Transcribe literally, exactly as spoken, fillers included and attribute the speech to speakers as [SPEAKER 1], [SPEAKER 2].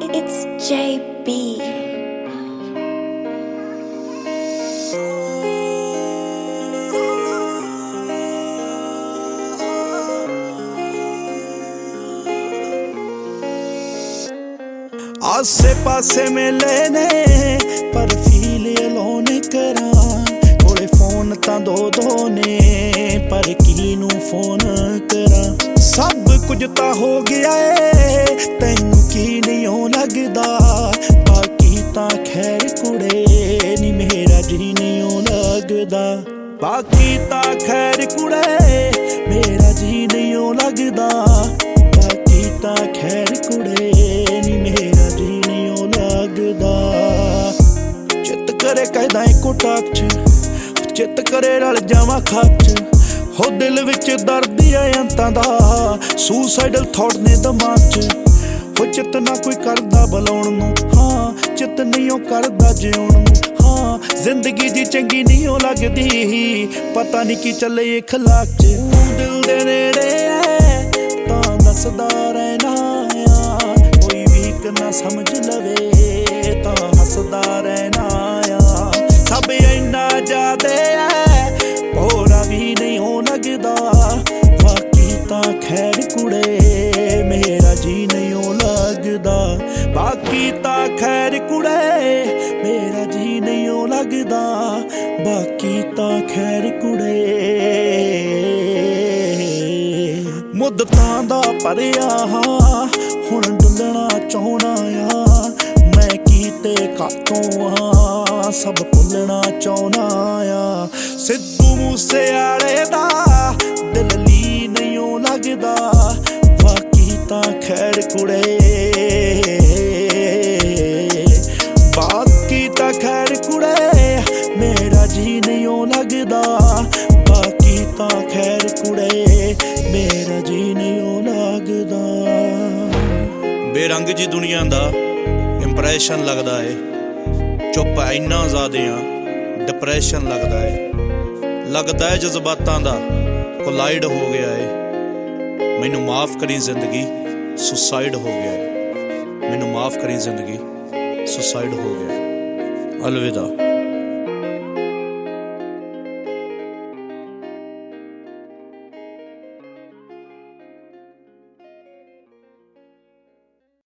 [SPEAKER 1] it's J B.
[SPEAKER 2] आसे पासे मिले ने पर फील अलोन करा कोले फोन तां दो दो ने पर किनू फोन करा सब कुछ तां हो गया है तैनू की नहीं लगदा बाकी तां खैर कुड़े नी मेरा जी नहीं लगदा बाकी तां खैर कुड़े मेरा जी नहीं लगदा बाकी तां खैर कुड़े नी मेरा जी नहीं लगदा चित करे कहदा इको टच चित करे रल जावां खच हो दिल विच दर्द है अंतां दा सुसाइडल थॉट ने दिमाग च हो चित ना कोई करदा बुलाउण नूं हाँ चित नहीं करदा जिउण नूं हाँ जिंदगी जी चंगी नहीं लगदी पता नहीं की चले अखलाक च दिल दे नेड़े है तां दसदा रहना आ कोई भी ना समझ लवे तां हसदा रहना आ सब इन्ना ज्यादा है भोरा भी नहीं हो लगदा बाकी तां खैर कुड़े मेरा जी नहीं हो लगदा बाकी तां खैर कुड़े मेरा जी नहीं हो लगदा बाकी तां खैर कुड़े मुद्दतां दा भरिया हुण डुलना चाहना आ मैं कीते कातों आ सब भुलना चाहना आ सिद्धू मूसेआले दा दिल ली नहीं लगदा बाकी तां खैर कुड़े बाकी तां खैर कुड़े मेरा जी नहीं लगदा बाकी तां खैर कुड़े मेरा जी नहीं लगदा बेरंग जी दुनिया दा इंप्रैशन लगदा है चुप इन्ना ज़्यादा आ डिप्रैशन लगदा है लगदा है जज्बातां दा कोलाइड हो गया है मैनू माफ़ करी जिंदगी सुसाइड हो गया है मैनू माफ़ करी जिंदगी सुसाइड हो गया अलविदा।